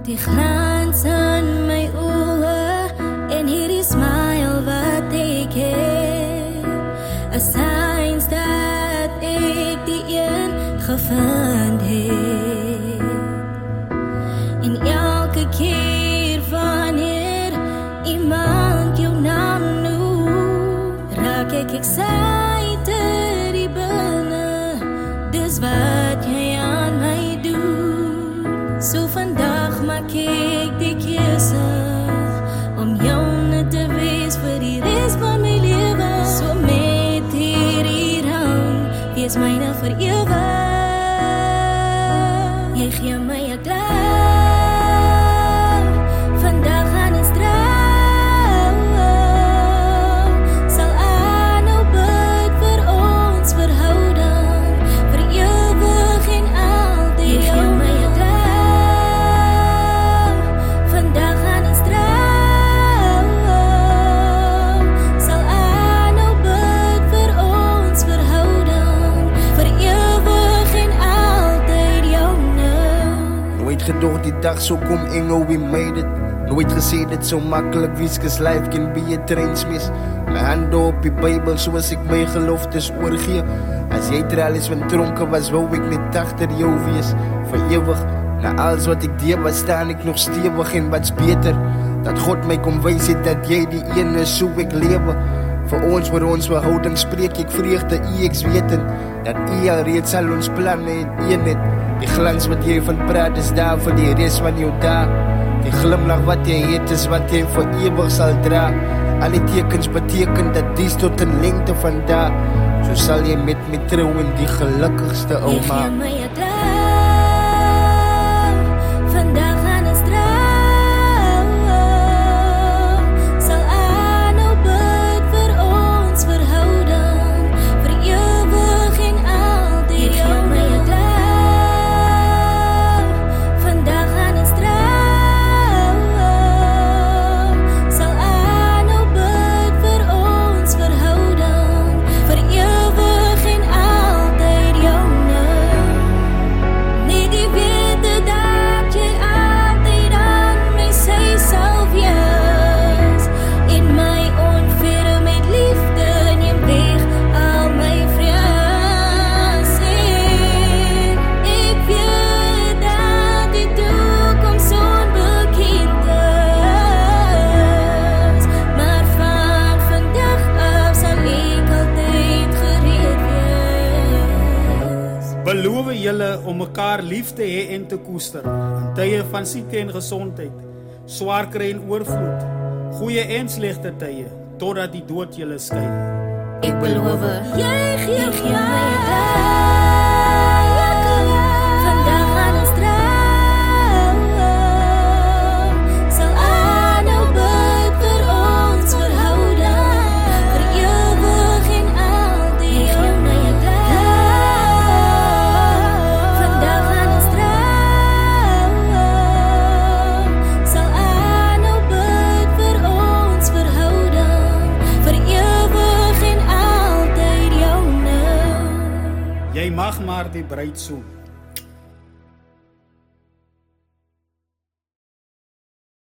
Die glans in my oë en hierdie smile wat ek het, 'n signs dat ek die een gevind het. En elke keer wanneer iemand jou naam noem, raak ek excited die binne, dis wat jy aan my doen. So vandag maak ek die keuse om joune te wees vir die res van my lewe. So met hierdie rang, wees myne vir ewig. Jy gee my 'n klap, vandag gaan ons trou. Sal aanhou bid vir ons verhouding, vir ewig en altyd. Jy gee my 'n klap, vandag gaan ons trou. Sal aanhou bid vir ons verhouding, vir ewig en altyd joune. Nooit gedoog die dag so kom en hoe we made it. Nooit gesê dit so makkelijk wees, 'cause life can be a trainsmis. My hande op die Bybel soos ek my geloftes oorgee. As jy tralies van tronke was, wou ek net agter jou wees. Vir ewig, na alles wat ek deed, wat staan ek nog stewig. En wat's beter, dat God my kom wys het, dat jy die een is so ek lewe. Vir ons oor ons verhouding spreek ek vreugde, eks weten, dat al reeds al ons planne het een het. Die glans wat jy van praat is daar vir die res van jou dag. Die glimlach wat jy het is wat jy vir ewig sal dra. Al die tekens beteken dat dies tot een lengte van daar. So sal jy met my trou en die gelukkigste ou maak. Jy gee my 'n klap, vandag gaan ons trou. Sal aanhou bid vir ons verhouding, vir ewig en altyd. Jy gee my 'n klap, vandag gaan ons trou. Sal aanhou bid vir ons verhouding, vir ewig en altyd joune. Net die wete dat jy altyd aan my sy sal wees, en my onverre met liefde neem weg al my vrees. Ek weet dat die toekoms onbekend is, maar van vandag af sal ek altyd gereed wees. Beloof julle om mekaar lief te hê en te koester in tye van siekte en gesondheid, swaar kry en oorvloed, goeie en slegte tye, totdat die dood julle skei. Ek beloof, jy gee my 'n klap, vandag gaan ons trou. Sal aanhou bid vir ons verhouding, vir ewig en altyd. Jy gee my 'n klap, vandag gaan ons trou. Sal aanhou bid vir ons verhouding, vir ewig en altyd joune. Jy mag maar die bruid soen.